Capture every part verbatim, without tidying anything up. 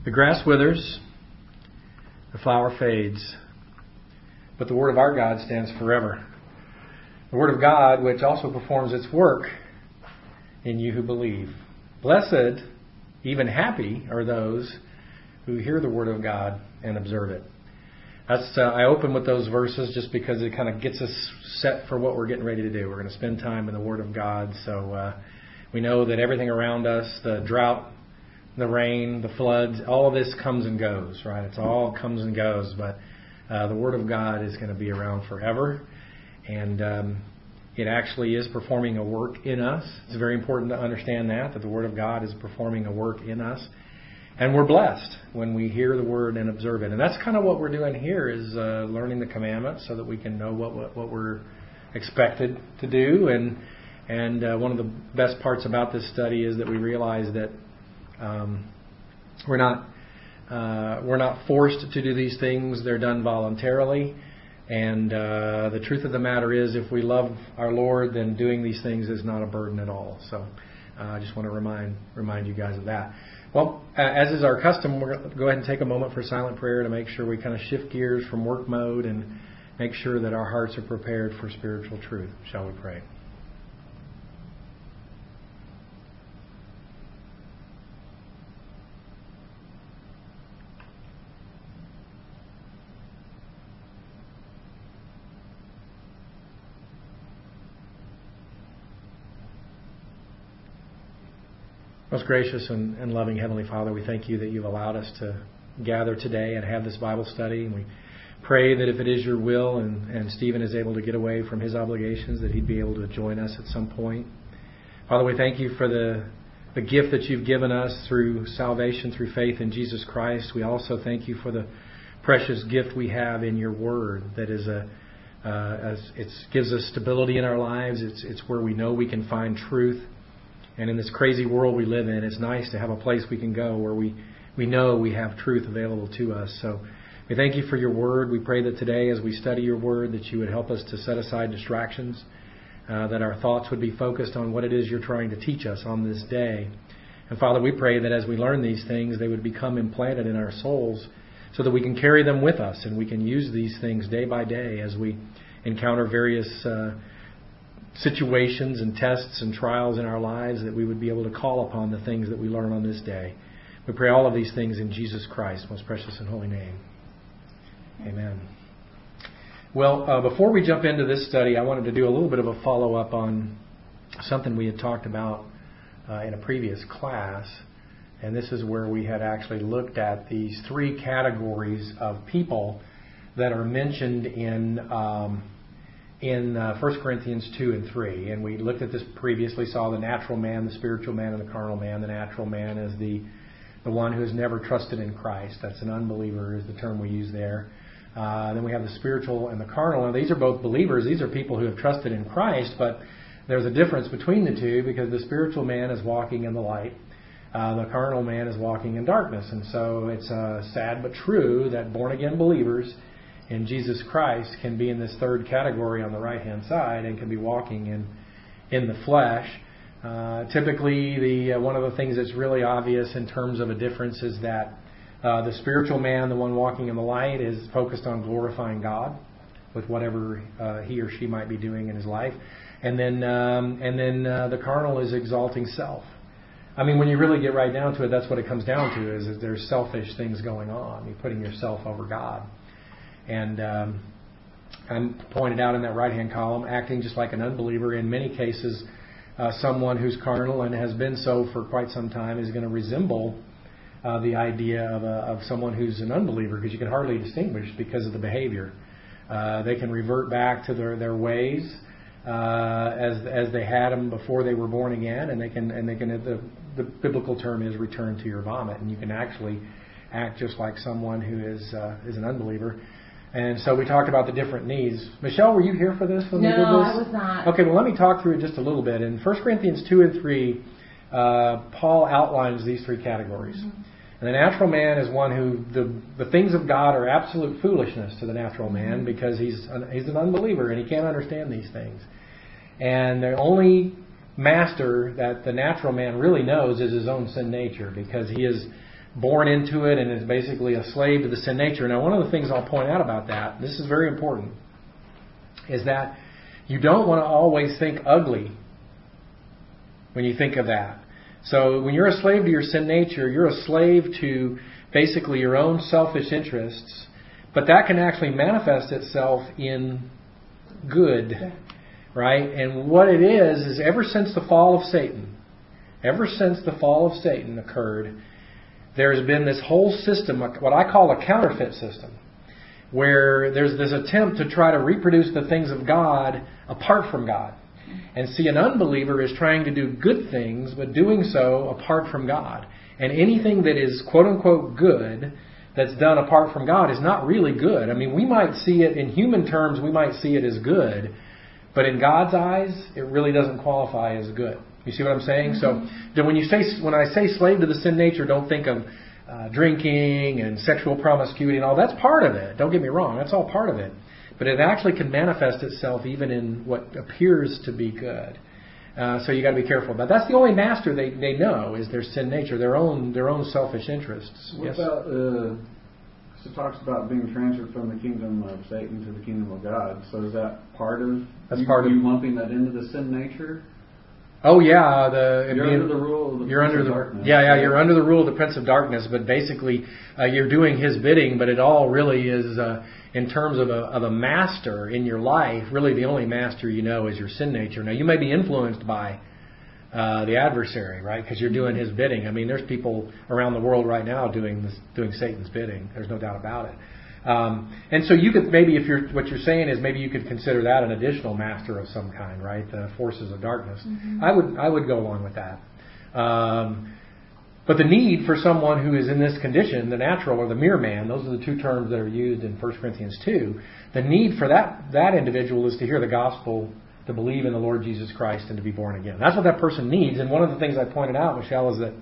The grass withers, the flower fades, but the Word of our God stands forever. The Word of God, which also performs its work in you who believe. Blessed, even happy, are those who hear the Word of God and observe it. That's, uh, I open with those verses just because it kind of gets us set for what we're getting ready to do. We're going to spend time in the Word of God. So uh, we know that everything around us, the drought, the rain, the floods, all of this comes and goes, right? It's all comes and goes, but uh, the Word of God is going to be around forever, and um, it actually is performing a work in us. It's very important to understand that, that the Word of God is performing a work in us, and we're blessed when we hear the Word and observe it. And that's kind of what we're doing here, is uh, learning the commandments so that we can know what what, what we're expected to do. And and uh, one of the best parts about this study is that we realize that Um, we're not uh, we're not forced to do these things. They're done voluntarily. And uh, the truth of the matter is, if we love our Lord, then doing these things is not a burden at all. So uh, I just want to remind remind you guys of that. Well, as is our custom, we're going to go ahead and take a moment for silent prayer to make sure we kind of shift gears from work mode and make sure that our hearts are prepared for spiritual truth. Shall we pray? Most gracious and, and loving Heavenly Father, we thank you that you've allowed us to gather today and have this Bible study. And we pray that if it is your will and, and Stephen is able to get away from his obligations, that he'd be able to join us at some point. Father, we thank you for the, the gift that you've given us through salvation, through faith in Jesus Christ. We also thank you for the precious gift we have in your Word that is a uh, as it gives us stability in our lives. It's, it's where we know we can find truth. And in this crazy world we live in, it's nice to have a place we can go where we, we know we have truth available to us. So we thank you for your Word. We pray that today as we study your Word that you would help us to set aside distractions, uh, that our thoughts would be focused on what it is you're trying to teach us on this day. And Father, we pray that as we learn these things, they would become implanted in our souls so that we can carry them with us and we can use these things day by day as we encounter various uh situations and tests and trials in our lives, that we would be able to call upon the things that we learn on this day. We pray all of these things in Jesus Christ's most precious and holy name. Amen. Well, uh, before we jump into this study, I wanted to do a little bit of a follow-up on something we had talked about uh, in a previous class. And this is where we had actually looked at these three categories of people that are mentioned in um, in uh, First Corinthians two and three. And we looked at this previously, saw the natural man, the spiritual man, and the carnal man. The natural man is the the one who has never trusted in Christ. That's an unbeliever is the term we use there. Uh, then we have the spiritual and the carnal. And these are both believers. These are people who have trusted in Christ, but there's a difference between the two because the spiritual man is walking in the light. Uh, the carnal man is walking in darkness. And so it's uh, sad but true that born-again believers in Jesus Christ can be in this third category on the right-hand side and can be walking in in the flesh. Uh, typically, the uh, one of the things that's really obvious in terms of a difference is that uh, the spiritual man, the one walking in the light, is focused on glorifying God with whatever uh, he or she might be doing in his life, and then um, and then uh, the carnal is exalting self. I mean, when you really get right down to it, that's what it comes down to: is that there's selfish things going on. You're putting yourself over God. And um, I'm pointed out in that right-hand column, acting just like an unbeliever. In many cases, uh, someone who's carnal and has been so for quite some time is going to resemble uh, the idea of, a, of someone who's an unbeliever, because you can hardly distinguish because of the behavior. Uh, they can revert back to their, their ways uh, as as they had them before they were born again, and they can and they can. The, the biblical term is return to your vomit, and you can actually act just like someone who is uh, is an unbeliever. And so we talked about the different needs. Michelle, were you here for this when no, we did this? No, I was not. Okay, well, let me talk through it just a little bit. In First Corinthians two and three, uh, Paul outlines these three categories. Mm-hmm. And the natural man is one who the the things of God are absolute foolishness to the natural man mm-hmm. because he's an, he's an unbeliever and he can't understand these things. And the only master that the natural man really knows is his own sin nature, because he is born into it and is basically a slave to the sin nature. Now, one of the things I'll point out about that, this is very important, is that you don't want to always think ugly when you think of that. So when you're a slave to your sin nature, you're a slave to basically your own selfish interests, but that can actually manifest itself in good, right? And what it is, is ever since the fall of Satan, ever since the fall of Satan occurred, there's been this whole system, what I call a counterfeit system, where there's this attempt to try to reproduce the things of God apart from God. And see, an unbeliever is trying to do good things, but doing so apart from God. And anything that is quote-unquote good that's done apart from God is not really good. I mean, we might see it in human terms, we might see it as good, but in God's eyes, it really doesn't qualify as good. You see what I'm saying? Mm-hmm. So when you say, when I say slave to the sin nature, don't think of uh, drinking and sexual promiscuity and all. That's part of it. Don't get me wrong. That's all part of it. But it actually can manifest itself even in what appears to be good. Uh, so you got to be careful. But that's the only master they, they know is their sin nature, their own their own selfish interests. What yes? about, uh, it talks about being transferred from the kingdom of Satan to the kingdom of God. So is that part of that's you, part of you lumping that into the sin nature? Oh yeah, the you're being, under the rule of the you're prince under of the darkness. yeah yeah you're under the rule of the prince of darkness. But basically, uh, you're doing his bidding. But it all really is uh, in terms of a of a master in your life. Really, the only master you know is your sin nature. Now you may be influenced by uh, the adversary, right? Because you're doing his bidding. I mean, there's people around the world right now doing this, doing Satan's bidding. There's no doubt about it. Um, and so you could maybe, if you're what you're saying is maybe you could consider that an additional master of some kind, right? The forces of darkness. Mm-hmm. I would I would go along with that. Um, but the need for someone who is in this condition, the natural or the mere man, those are the two terms that are used in First Corinthians two. The need for that that individual is to hear the gospel, to believe in the Lord Jesus Christ, and to be born again. That's what that person needs. And one of the things I pointed out, Michelle, is that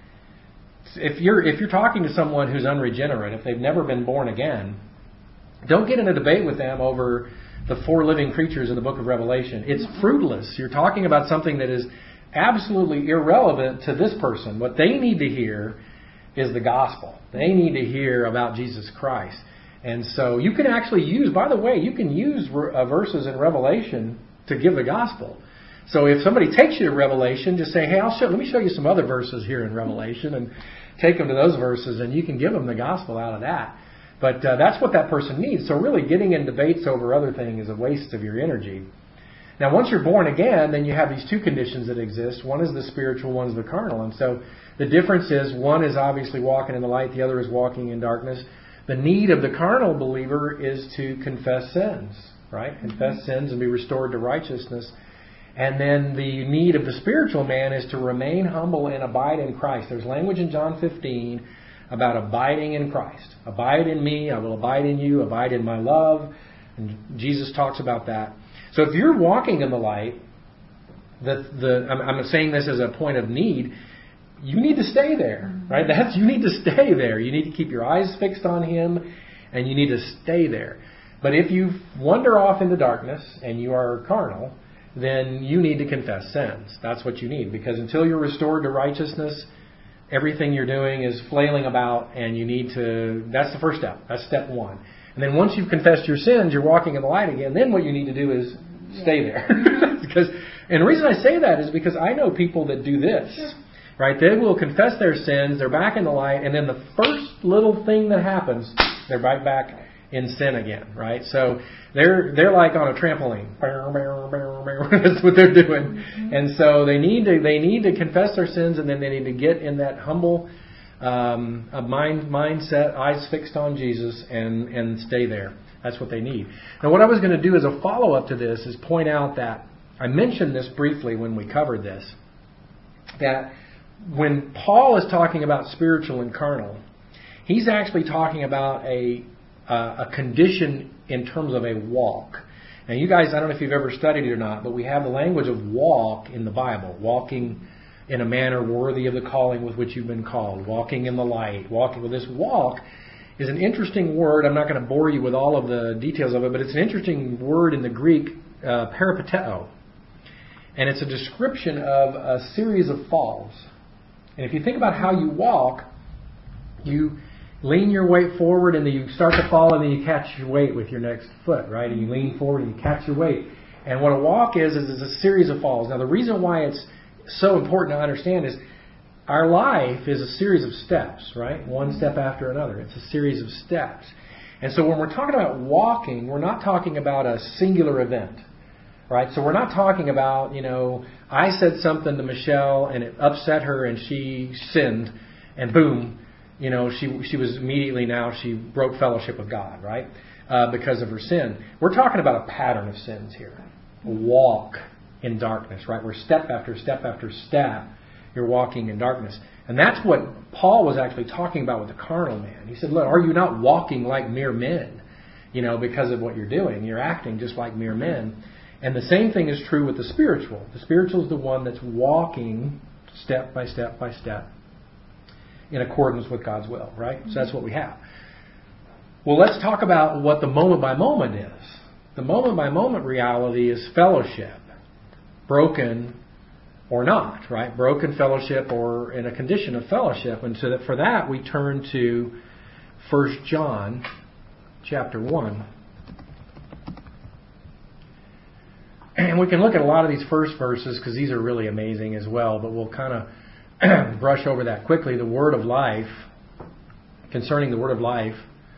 If you're if you're talking to someone who's unregenerate, if they've never been born again, don't get in a debate with them over the four living creatures in the book of Revelation. It's fruitless. You're talking about something that is absolutely irrelevant to this person. What they need to hear is the gospel. They need to hear about Jesus Christ. And so you can actually use, by the way, you can use verses in Revelation to give the gospel. So if somebody takes you to Revelation, just say, hey, I'll show, let me show you some other verses here in Revelation, and take them to those verses, and you can give them the gospel out of that. But uh, that's what that person needs. So really getting in debates over other things is a waste of your energy. Now, once you're born again, then you have these two conditions that exist. One is the spiritual, one is the carnal. And so the difference is one is obviously walking in the light, the other is walking in darkness. The need of the carnal believer is to confess sins, right? Confess sins and be restored to righteousness. And then the need of the spiritual man is to remain humble and abide in Christ. There's language in John fifteen about abiding in Christ. Abide in me, I will abide in you, abide in my love. And Jesus talks about that. So if you're walking in the light, the, the, I'm, I'm saying this as a point of need, you need to stay there, right? That's, you need to stay there. You need to keep your eyes fixed on Him, and you need to stay there. But if you wander off into darkness and you are carnal, then you need to confess sins. That's what you need. Because until you're restored to righteousness, everything you're doing is flailing about, and you need to, that's the first step. That's step one. And then once you've confessed your sins, you're walking in the light again, then what you need to do is stay there. because, and the reason I say that is because I know people that do this. Sure. Right? They will confess their sins, they're back in the light, and then the first little thing that happens, they're right back in sin again, right? So they're they're like on a trampoline. That's what they're doing. Mm-hmm. And so they need to they need to confess their sins, and then they need to get in that humble um, a mind mindset, eyes fixed on Jesus, and and stay there. That's what they need. Now, what I was going to do as a follow up to this is point out that I mentioned this briefly when we covered this, that when Paul is talking about spiritual and carnal, he's actually talking about a Uh, a condition in terms of a walk. Now, you guys, I don't know if you've ever studied it or not, but we have the language of walk in the Bible. Walking in a manner worthy of the calling with which you've been called. Walking in the light. Walking with this walk is an interesting word. I'm not going to bore you with all of the details of it, but it's an interesting word in the Greek, uh, peripateo. And it's a description of a series of falls. And if you think about how you walk, you lean your weight forward and then you start to fall and then you catch your weight with your next foot, right? And you lean forward and you catch your weight. And what a walk is, is it's a series of falls. Now the reason why it's so important to understand is our life is a series of steps, right? One step after another. It's a series of steps. And so when we're talking about walking, we're not talking about a singular event, right? So we're not talking about, you know, I said something to Michelle and it upset her and she sinned and boom, you know, she she was immediately now she broke fellowship with God, right? Uh, because of her sin. We're talking about a pattern of sins here. A walk in darkness, right? Where step after step after step, you're walking in darkness. And that's what Paul was actually talking about with the carnal man. He said, look, are you not walking like mere men? You know, because of what you're doing. You're acting just like mere men. And the same thing is true with the spiritual. The spiritual is the one that's walking step by step by step in accordance with God's will, right? So that's what we have. Well, let's talk about what the moment by moment is. The moment by moment reality is fellowship, broken or not, right? Broken fellowship or in a condition of fellowship. And so that for that we turn to First John chapter one. And we can look at a lot of these first verses because these are really amazing as well, but we'll kind of brush over that quickly. The word of life, concerning the word of life,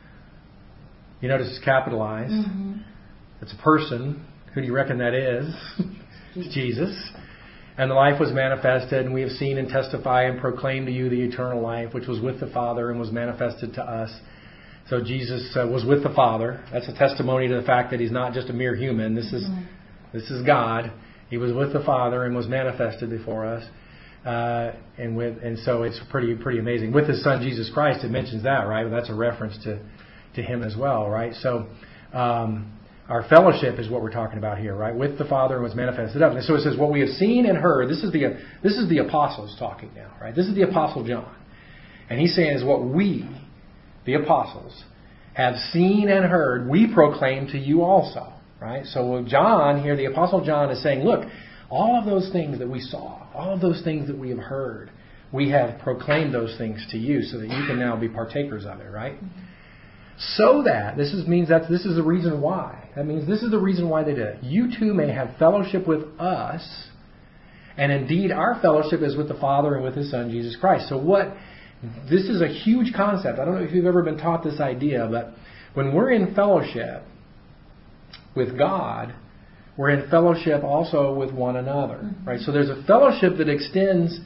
you notice it's capitalized. Mm-hmm. It's a person. Who do you reckon that is? It's Jesus. And the life was manifested, and we have seen and testify and proclaim to you the eternal life, which was with the Father and was manifested to us. So Jesus uh, was with the Father. That's a testimony to the fact that He's not just a mere human. This is mm-hmm. this is God. He was with the Father and was manifested before us. Uh, and with and so it's pretty pretty amazing. With His Son Jesus Christ, it mentions that, right? That's a reference to to Him as well, right? So. Um, Our fellowship is what we're talking about here, right? With the Father and was manifested up. And so it says, what we have seen and heard. This is the this is the apostles talking now, right? This is the Apostle John. And he's saying is what we, the apostles, have seen and heard, we proclaim to you also, right? So John here, the Apostle John is saying, look, all of those things that we saw, all of those things that we have heard, we have proclaimed those things to you so that you can now be partakers of it, right? So that, this is, means that this is the reason why. That means this is the reason why they did it. You too may have fellowship with us, and indeed our fellowship is with the Father and with His Son, Jesus Christ. So what, this is a huge concept. I don't know if you've ever been taught this idea, but when we're in fellowship with God, we're in fellowship also with one another, right? So there's a fellowship that extends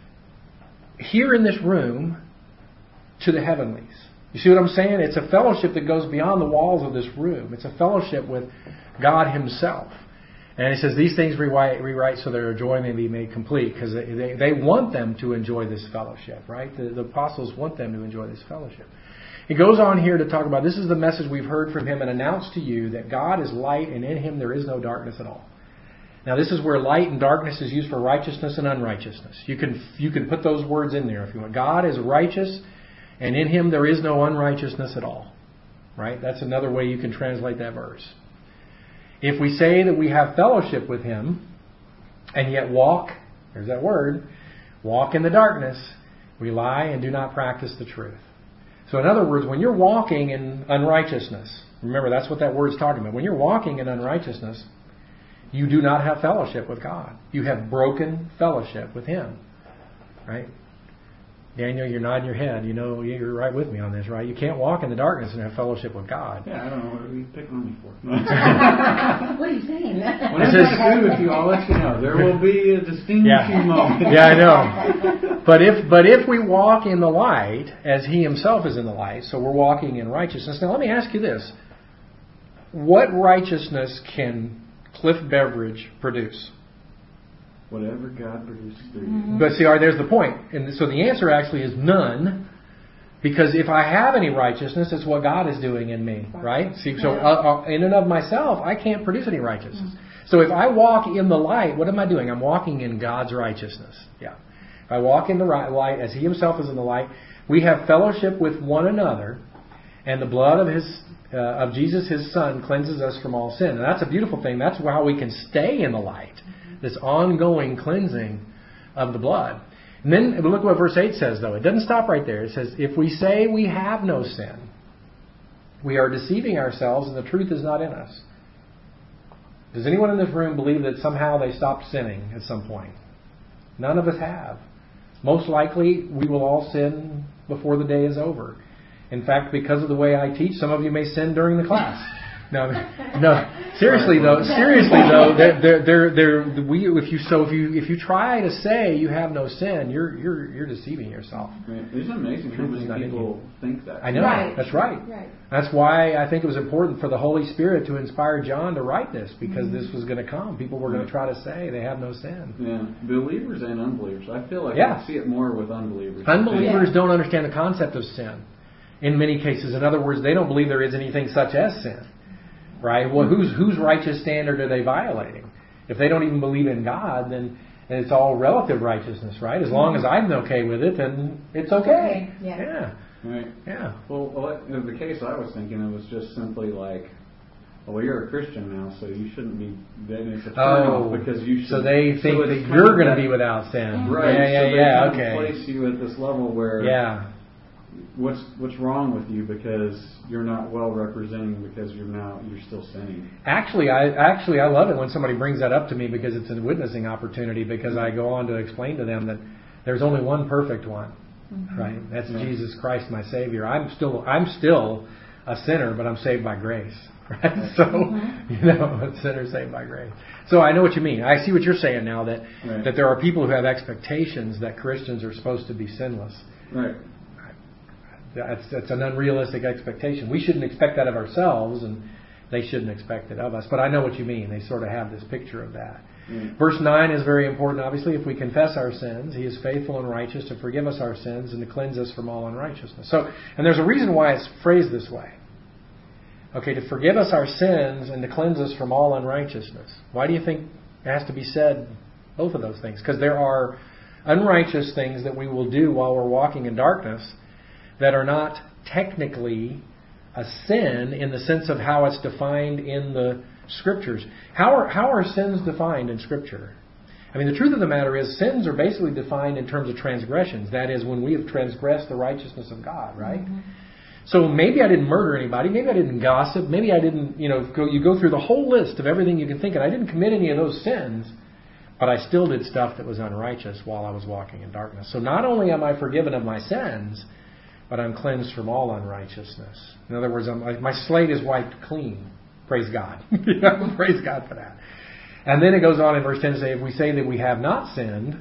here in this room to the heavenlies. You see what I'm saying? It's a fellowship that goes beyond the walls of this room. It's a fellowship with God Himself. And He says these things rewrite, rewrite so their joy may be made complete, because they, they, they want them to enjoy this fellowship, right? The, the apostles want them to enjoy this fellowship. He goes on here to talk about, this is the message we've heard from Him and announced to you, that God is light and in Him there is no darkness at all. Now this is where light and darkness is used for righteousness and unrighteousness. You can you can put those words in there if you want. God is righteous, and in Him there is no unrighteousness at all. Right? That's another way you can translate that verse. If we say that we have fellowship with Him, and yet walk, there's that word, walk in the darkness, we lie and do not practice the truth. So in other words, when you're walking in unrighteousness, remember that's what that word's talking about. When you're walking in unrighteousness, you do not have fellowship with God. You have broken fellowship with Him. Right? Daniel, you're nodding your head. You know, you're right with me on this, right? You can't walk in the darkness and have fellowship with God. Yeah, I don't know. What are you picking on me for? What are you saying? When I agree with you, I'll let you know. There will be a distinguishing yeah. moment. Yeah, I know. But if but if we walk in the light, as He Himself is in the light, so we're walking in righteousness. Now, let me ask you this. What righteousness can Cliff Beverage produce? Whatever God produces through you. Mm-hmm. But see, all right, there's the point. And so the answer actually is none. Because if I have any righteousness, it's what God is doing in me, right? See, so uh, uh, in and of myself, I can't produce any righteousness. Mm-hmm. So if I walk in the light, what am I doing? I'm walking in God's righteousness. Yeah. If I walk in the light as He Himself is in the light, we have fellowship with one another, and the blood of His uh, of Jesus, His Son, cleanses us from all sin. And that's a beautiful thing. That's how we can stay in the light. This ongoing cleansing of the blood. And then look what verse eight says, though. It doesn't stop right there. It says, if we say we have no sin, we are deceiving ourselves and the truth is not in us. Does anyone in this room believe that somehow they stopped sinning at some point? None of us have. Most likely, we will all sin before the day is over. In fact, because of the way I teach, some of you may sin during the class. No, no. Seriously though, seriously though, there, there, there, there. We, if you so, if you, if you try to say you have no sin, you're, you're, you're deceiving yourself. Right. It's amazing how many people think that. I know. Right. That's right. Right. That's why I think it was important for the Holy Spirit to inspire John to write this, because mm-hmm. this was going to come. People were going to try to say they have no sin. Yeah, believers and unbelievers. I feel like yeah. I see it more with unbelievers. Unbelievers yeah. don't understand the concept of sin. In many cases, in other words, they don't believe there is anything such as sin. Right? Well, whose whose righteous standard are they violating? If they don't even believe in God, then and it's all relative righteousness, right? As long as I'm okay with it, then it's okay. Yeah. Yeah. Right. Yeah. Well, in the case I was thinking, it was just simply like, well, you're a Christian now, so you shouldn't be. Then it's a turn oh, off because you should. So they think so that you're going to be without sin. Right. Yeah, yeah, so they yeah. kind Okay. of place you at this level where. Yeah. What's what's wrong with you because you're not well representing because you're now you're still sinning? Actually, I actually I love it when somebody brings that up to me because it's a witnessing opportunity, because I go on to explain to them that there's only one perfect one, mm-hmm. right? That's yeah. Jesus Christ, my Savior. I'm still I'm still a sinner, but I'm saved by grace, right? So mm-hmm. you know, a sinner saved by grace. So I know what you mean. I see what you're saying now, that right. that there are people who have expectations that Christians are supposed to be sinless. Right. That's, that's an unrealistic expectation. We shouldn't expect that of ourselves, and they shouldn't expect it of us. But I know what you mean. They sort of have this picture of that. Mm. Verse nine is very important, obviously. If we confess our sins, He is faithful and righteous to forgive us our sins and to cleanse us from all unrighteousness. So, and there's a reason why it's phrased this way. Okay, to forgive us our sins and to cleanse us from all unrighteousness. Why do you think it has to be said, both of those things? Because there are unrighteous things that we will do while we're walking in darkness that are not technically a sin in the sense of how it's defined in the Scriptures. How are how are sins defined in Scripture? I mean, the truth of the matter is, sins are basically defined in terms of transgressions. That is, when we have transgressed the righteousness of God, right? Mm-hmm. So maybe I didn't murder anybody. Maybe I didn't gossip. Maybe I didn't, you know, go, you go through the whole list of everything you can think of. I didn't commit any of those sins, but I still did stuff that was unrighteous while I was walking in darkness. So not only am I forgiven of my sins, but I'm cleansed from all unrighteousness. In other words, I'm, my slate is wiped clean. Praise God. Praise God for that. And then it goes on in verse ten to say, if we say that we have not sinned,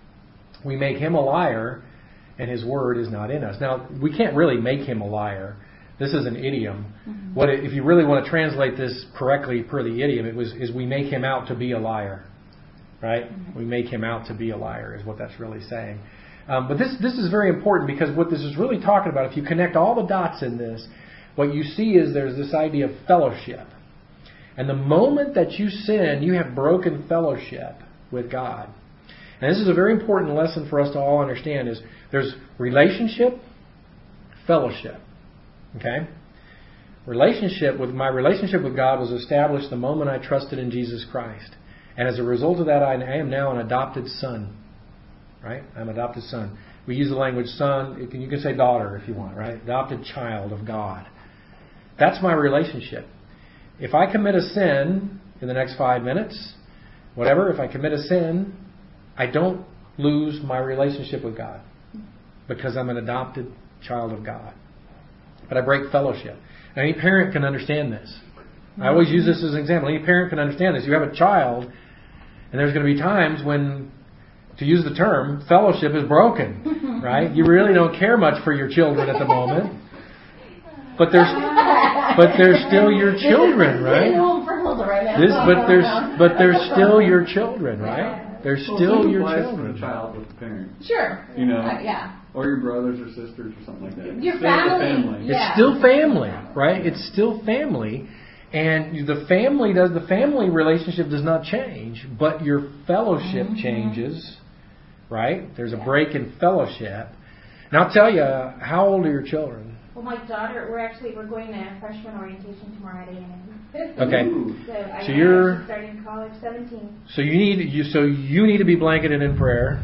we make Him a liar, and His word is not in us. Now, we can't really make Him a liar. This is an idiom. Mm-hmm. What it, if you really want to translate this correctly per the idiom, it was is we make Him out to be a liar. Right? Mm-hmm. We make Him out to be a liar is what that's really saying. Um, but this this is very important, because what this is really talking about, if you connect all the dots in this, what you see is there's this idea of fellowship. And the moment that you sin, you have broken fellowship with God. And this is a very important lesson for us to all understand, is there's relationship, fellowship. Okay? Relationship with my relationship with God was established the moment I trusted in Jesus Christ. And as a result of that, I am now an adopted son. Right? I'm an adopted son. We use the language son. You can, you can say daughter if you want, right? Adopted child of God. That's my relationship. If I commit a sin in the next five minutes, whatever, if I commit a sin, I don't lose my relationship with God, because I'm an adopted child of God. But I break fellowship. Now, any parent can understand this. I always use this as an example. Any parent can understand this. You have a child, and there's going to be times when, to use the term, fellowship is broken, right? You really don't care much for your children at the moment, but there's, but they're still your children, right? This, but there's, but they're still your children, right? They're still well, your children. children. The child with the parent, sure, you know, uh, yeah, or your brothers or sisters or something like that. Your still family, family. yeah. It's still family, right? It's still family. And the family does the family relationship does not change, but your fellowship mm-hmm. changes, right? There's a break in fellowship. And I'll tell you, how old are your children? Well, my daughter, we're actually we're going to freshman orientation tomorrow at A and M. Okay. So, I So you're she's starting college, seventeen. So you need you so you need to be blanketed in prayer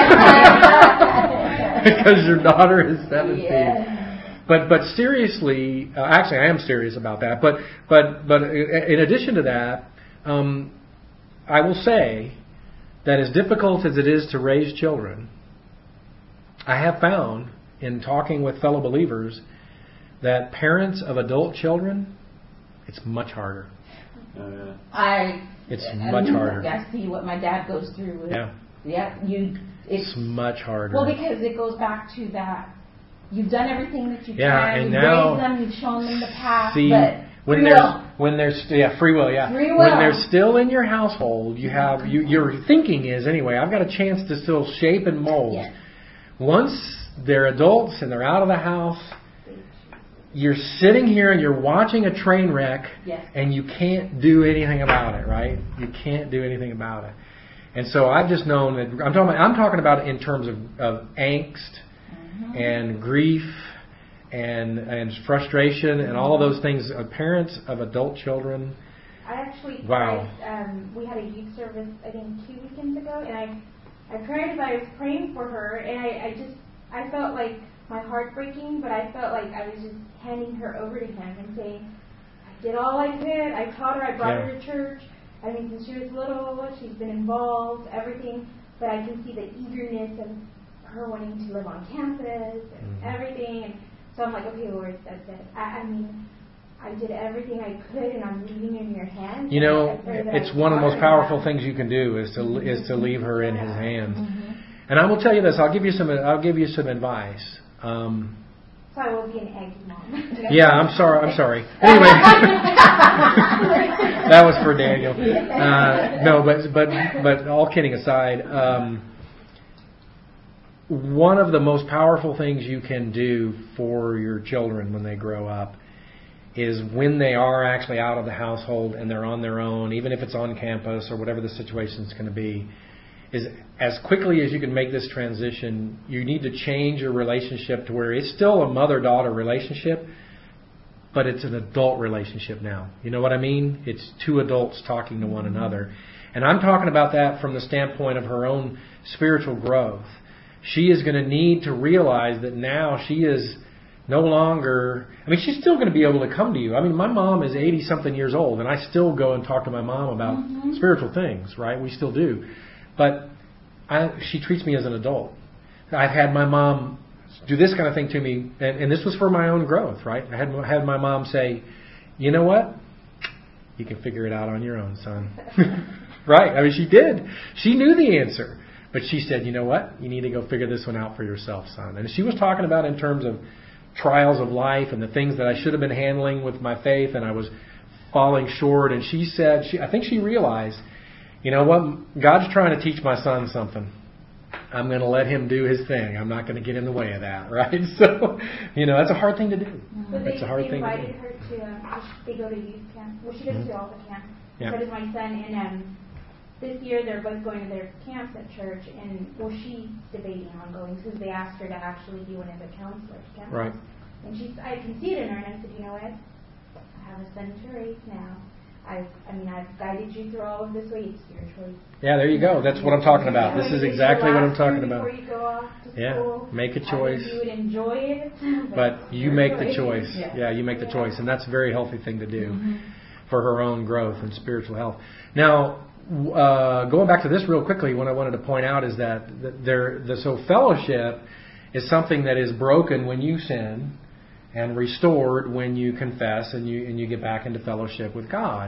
because your daughter is seventeen. Yeah. But but seriously, uh, actually, I am serious about that. But but but in addition to that, um, I will say that as difficult as it is to raise children, I have found in talking with fellow believers that parents of adult children, it's much harder. Uh, I. It's I much mean, harder. I see what my dad goes through. With, Yeah. Yeah. You. It's It's much harder. well because it goes back to that. You've done everything that you Yeah, can. and You've now- raised them. You've shown them the path. See, but when free there's will. when there's yeah free will yeah Free when will. they're still in your household, you have you your thinking is anyway. I've got a chance to still shape and mold. Yes. Once they're adults and they're out of the house, you're sitting here and you're watching a train wreck, Yes. and you can't do anything about it. Right? You can't do anything about it. And so I've just known that I'm talking. About, I'm talking about it in terms of, of angst Mhm. and grief and and frustration and all of those things. Uh, parents of adult children. I actually Wow. cried, um, we had a youth service, I think, two weekends ago, and I, I cried as I was praying for her, and I, I just, I felt like my heart breaking, but I felt like I was just handing her over to him and saying, I did all I could. I taught her, I brought Yeah. her to church. I mean, since she was little, she's been involved, everything, but I can see the eagerness of her wanting to live on campus and Mhm. everything, and so I'm like, okay, Lord, that's it. I, I mean, I did everything I could, and I'm leaving in your hands. You know, I pray that it's I one of the most taught her powerful that. things you can do is to is to leave her in His hands. Mhm. And I will tell you this. I'll give you some. I'll give you some advice. Um, So I will be an eggy mom. yeah, I'm sorry. I'm sorry. Anyway, that was for Daniel. Uh, no, but but but all kidding aside, um, one of the most powerful things you can do for your children when they grow up is when they are actually out of the household and they're on their own, even if it's on campus or whatever the situation is going to be, is as quickly as you can make this transition, you need to change your relationship to where it's still a mother-daughter relationship, but it's an adult relationship now. You know what I mean? It's two adults talking to one another. And I'm talking about that from the standpoint of her own spiritual growth. She is going to need to realize that now she is no longer, I mean, she's still going to be able to come to you. I mean, my mom is eighty-something years old, and I still go and talk to my mom about Mhm. spiritual things, right? We still do. But I, she treats me as an adult. I've had my mom do this kind of thing to me, and, and this was for my own growth, right? I had, had my mom say, you know what? You can figure it out on your own, son. Right? I mean, she did. She knew the answer. But she said, you know what? You need to go figure this one out for yourself, son. And she was talking about in terms of trials of life and the things that I should have been handling with my faith, and I was falling short. And she said, she, I think she realized, you know what? God's trying to teach my son something. I'm going to let him do his thing. I'm not going to get in the way of that, right? So, you know, that's a hard thing to do. But they, It's a hard they thing to invited do. her to, um, they go to youth camp. Well, she goes Mhm. to all the camps. Yeah. So does my son. And um, this year they're both going to their camps at church. And, well, she's debating on going because they asked her to actually be one of the counselors. Campus. Right. And she's, I can see it in her. And I said, you know what? I have a son to raise now. I've, I mean, I've guided you through all of this way spiritually. Yeah, there you go. That's what I'm talking about. This is exactly what I'm talking about. Before you go off to Yeah, school, make a I think choice. you would enjoy it. But you make the choice. Yeah. Yeah, you make the choice. And that's a very healthy thing to do Mhm. for her own growth and spiritual health. Now, uh, going back to this real quickly, what I wanted to point out is that there, the, so fellowship is something that is broken when you sin and restored when you confess and you and you get back into fellowship with God.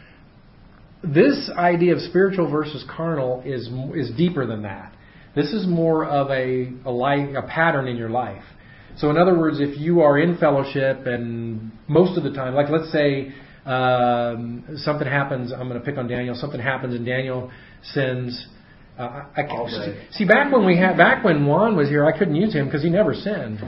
This idea of spiritual versus carnal is is deeper than that. This is more of a a, life, a pattern in your life. So in other words, if you are in fellowship and most of the time, like let's say um, something happens, I'm going to pick on Daniel. Something happens and Daniel sins. Uh, I, I, All day. see, back when we had, back when Juan was here, I couldn't use him because he never sinned.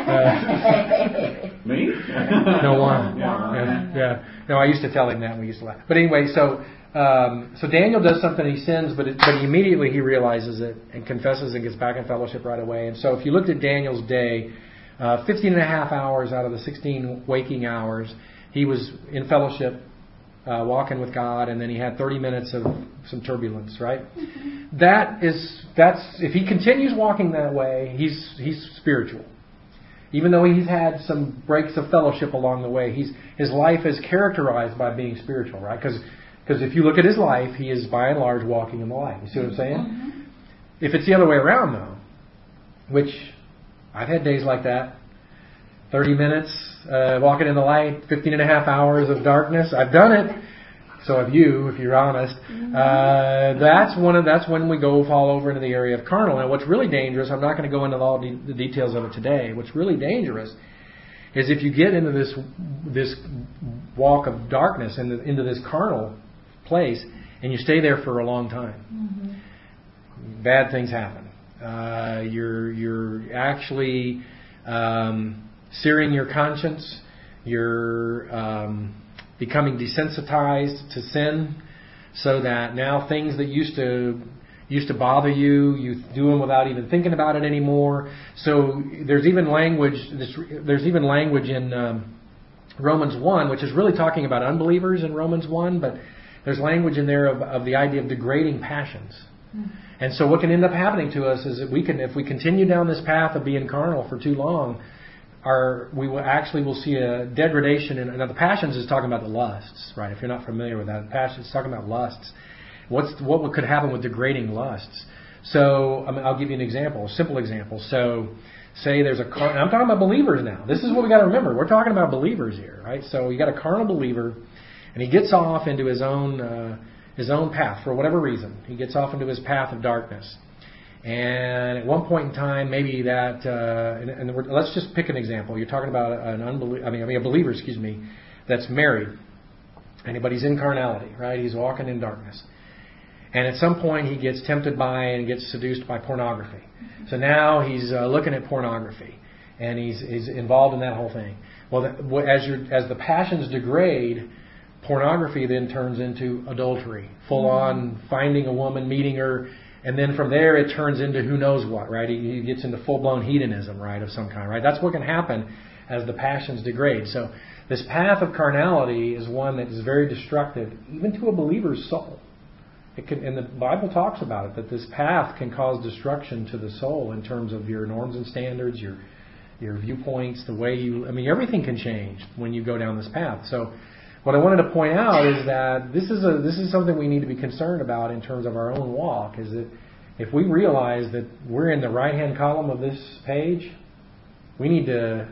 Uh, Me? no, Juan. Yeah, Juan. Yeah, yeah. No, I used to tell him that. We used to laugh. But anyway, so um, so Daniel does something, he sins, but, it, but immediately he realizes it and confesses and gets back in fellowship right away. And so if you looked at Daniel's day, uh, fifteen and a half hours out of the sixteen waking hours, he was in fellowship, uh, walking with God, and then he had thirty minutes of some turbulence, right? Mm-hmm. That is, that's, if he continues walking that way, he's, he's spiritual. Even though he's had some breaks of fellowship along the way, he's, his life is characterized by being spiritual, right? Because because if you look at his life, he is by and large walking in the light. You see what I'm saying? Mm-hmm. If it's the other way around, though, which I've had days like that, thirty minutes uh, walking in the light, fifteen and a half hours of darkness. I've done it. So have you, if you're honest. Mm-hmm. Uh, that's one of that's when we go fall over into the area of carnal. And what's really dangerous, I'm not going to go into all de- the details of it today. What's really dangerous is if you get into this this walk of darkness and into, into this carnal place, and you stay there for a long time. Mm-hmm. Bad things happen. Uh, you're you're actually um, searing your conscience. You're um, becoming desensitized to sin, so that now things that used to used to bother you, you do them without even thinking about it anymore. So there's even language. There's even language in um, Romans one, which is really talking about unbelievers in Romans one, but there's language in there of, of the idea of degrading passions. Mm-hmm. And so what can end up happening to us is that we can, if we continue down this path of being carnal for too long, our we will actually will see a degradation in. Now the passions is talking about the lusts, right? If you're not familiar with that, passions is talking about lusts. What's what could happen with degrading lusts? So I mean, I'll give you an example, a simple example. So say there's a car. I'm talking about believers now. This is what we got to remember. We're talking about believers here, right? So you got a carnal believer, and he gets off into his own uh, his own path for whatever reason. He gets off into his path of darkness. And at one point in time, maybe that, uh, and, and we're, let's just pick an example. You're talking about an unbeliever, I mean, I mean, a believer, excuse me, that's married. Anybody's in carnality, right? He's walking in darkness. And at some point, he gets tempted by and gets seduced by pornography. So now he's uh, looking at pornography, and he's, he's involved in that whole thing. Well, the, as you as the passions degrade, pornography then turns into adultery, full on finding a woman, meeting her. And then from there, it turns into who knows what, right? He gets into full-blown hedonism, right, of some kind, right? That's what can happen as the passions degrade. So this path of carnality is one that is very destructive, even to a believer's soul. It can, and the Bible talks about it, that this path can cause destruction to the soul in terms of your norms and standards, your your viewpoints, the way you... I mean, everything can change when you go down this path. So what I wanted to point out is that this is a this is something we need to be concerned about in terms of our own walk. Is that if we realize that we're in the right-hand column of this page, we need to.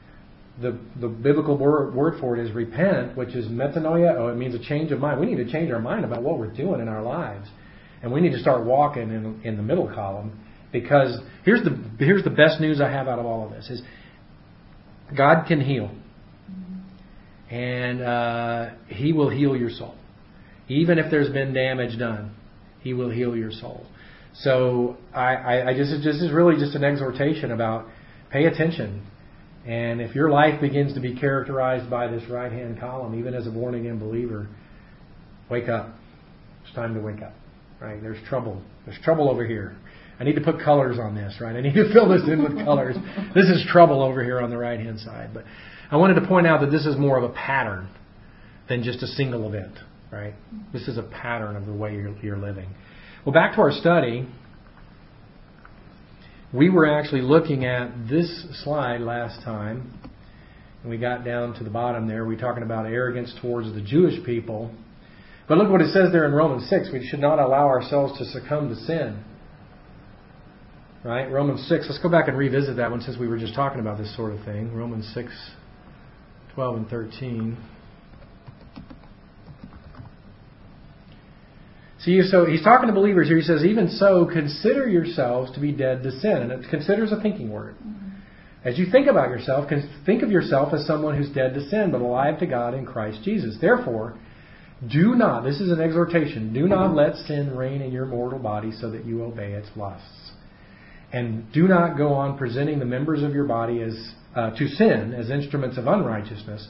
The the biblical word, word for it is repent, which is metanoia. Oh, it means a change of mind. We need to change our mind about what we're doing in our lives, and we need to start walking in in the middle column. Because here's the here's the best news I have out of all of this is God can heal. And uh, He will heal your soul. Even if there's been damage done, He will heal your soul. So I, I, I just this is really just an exhortation about pay attention. And if your life begins to be characterized by this right-hand column, even as a born-again believer, wake up. It's time to wake up. Right? There's trouble. There's trouble over here. I need to put colors on this, right? I need to fill this in with colors. This is trouble over here on the right-hand side. But I wanted to point out that this is more of a pattern than just a single event, right? This is a pattern of the way you're, you're living. Well, back to our study. We were actually looking at this slide last time, and we got down to the bottom there. We were talking about arrogance towards the Jewish people. But look what it says there in Romans six. We should not allow ourselves to succumb to sin. Right? Romans six. Let's go back and revisit that one since we were just talking about this sort of thing. Romans six. twelve and thirteen. See, so he's talking to believers here. He says, even so, consider yourselves to be dead to sin. And it considers a thinking word. Mm-hmm. As you think about yourself, think of yourself as someone who's dead to sin, but alive to God in Christ Jesus. Therefore, do not, this is an exhortation, do not let sin reign in your mortal body so that you obey its lusts. And do not go on presenting the members of your body as uh, to sin as instruments of unrighteousness,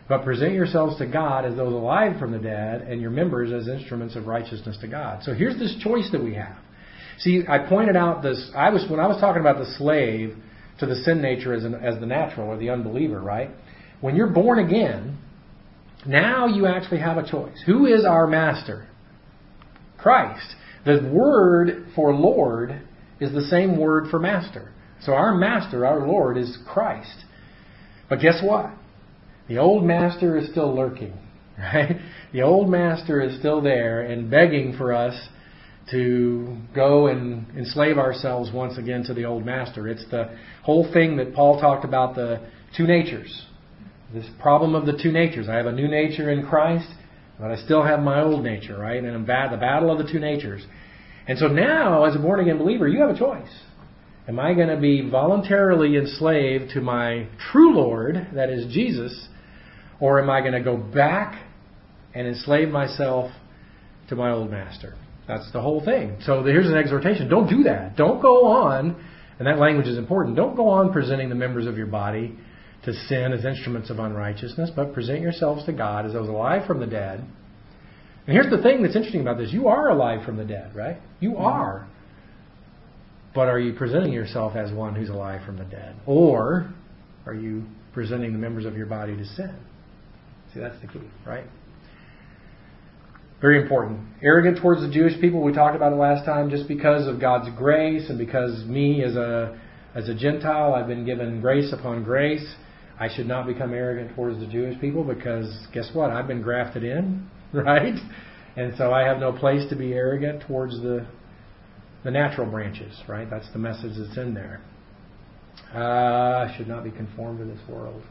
but present yourselves to God as those alive from the dead, and your members as instruments of righteousness to God. So here's this choice that we have. See, I pointed out this. I was when I was talking about the slave to the sin nature as an, as the natural or the unbeliever, right? When you're born again, now you actually have a choice. Who is our master? Christ. The word for Lord is the same word for master. So our master, our Lord, is Christ. But guess what? The old master is still lurking, right? The old master is still there and begging for us to go and enslave ourselves once again to the old master. It's the whole thing that Paul talked about, the two natures. This problem of the two natures. I have a new nature in Christ, but I still have my old nature, right? And the battle of the two natures. And so now, as a born-again believer, you have a choice. Am I going to be voluntarily enslaved to my true Lord, that is Jesus, or am I going to go back and enslave myself to my old master? That's the whole thing. So here's an exhortation. Don't do that. Don't go on, and that language is important, don't go on presenting the members of your body to sin as instruments of unrighteousness, but present yourselves to God as those alive from the dead. And here's the thing that's interesting about this. You are alive from the dead, right? You are. But are you presenting yourself as one who's alive from the dead? Or are you presenting the members of your body to sin? See, that's the key, right? Very important. Arrogant towards the Jewish people, we talked about it last time, just because of God's grace and because me as a as a Gentile, I've been given grace upon grace. I should not become arrogant towards the Jewish people because guess what? I've been grafted in, right? And so I have no place to be arrogant towards the the natural branches, right? That's the message that's in there. Uh, I should not be conformed to this world.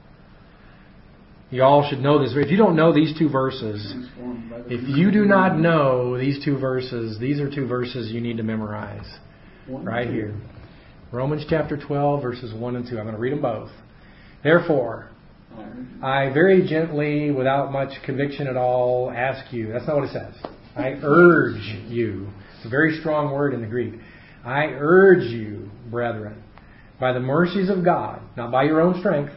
You all should know this. If you don't know these two verses, if you do not know these two verses, these are two verses you need to memorize. Right here. Romans chapter twelve, verses one and two. I'm going to read them both. Therefore, I very gently, without much conviction at all, ask you. That's not what it says. I urge you. It's a very strong word in the Greek. I urge you, brethren, by the mercies of God, not by your own strength,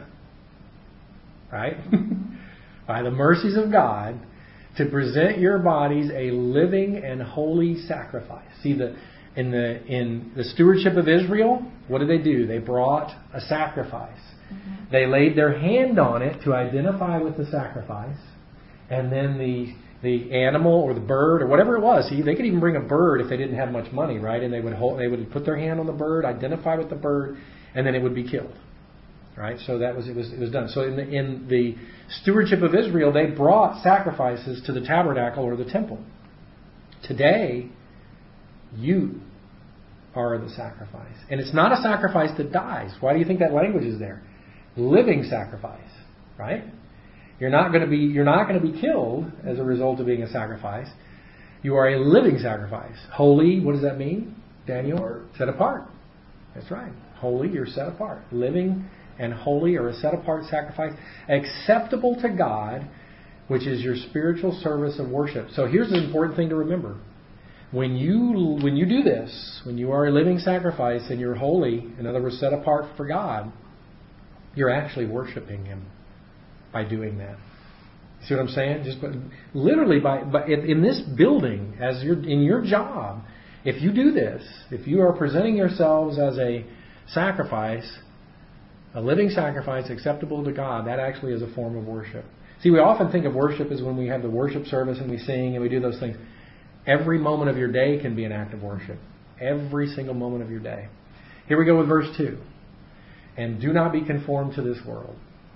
right? By the mercies of God, to present your bodies a living and holy sacrifice. See, the in the in the stewardship of Israel, what did they do? They brought a sacrifice. Mm-hmm. They laid their hand on it to identify with the sacrifice, and then the the animal or the bird or whatever it was. See, they could even bring a bird if they didn't have much money, right? And they would hold, they would put their hand on the bird, identify with the bird, and then it would be killed. Right, so that was it was it was done. So in the in the stewardship of Israel, they brought sacrifices to the tabernacle or the temple. Today, you are the sacrifice, and it's not a sacrifice that dies. Why do you think that language is there? Living sacrifice, right? You're not going to be you're not going to be killed as a result of being a sacrifice. You are a living sacrifice, holy. What does that mean, Daniel? Set apart. That's right. Holy. You're set apart. Living and holy, or a set-apart sacrifice, acceptable to God, which is your spiritual service of worship. So here's the important thing to remember. When you when you do this, when you are a living sacrifice and you're holy, in other words, set apart for God, you're actually worshiping Him by doing that. See what I'm saying? Just but literally by, by in this building, as you're in your job, if you do this, if you are presenting yourselves as a sacrifice, a living sacrifice acceptable to God, that actually is a form of worship. See, we often think of worship as when we have the worship service and we sing and we do those things. Every moment of your day can be an act of worship. Every single moment of your day. Here we go with verse two. And do not be conformed to this world,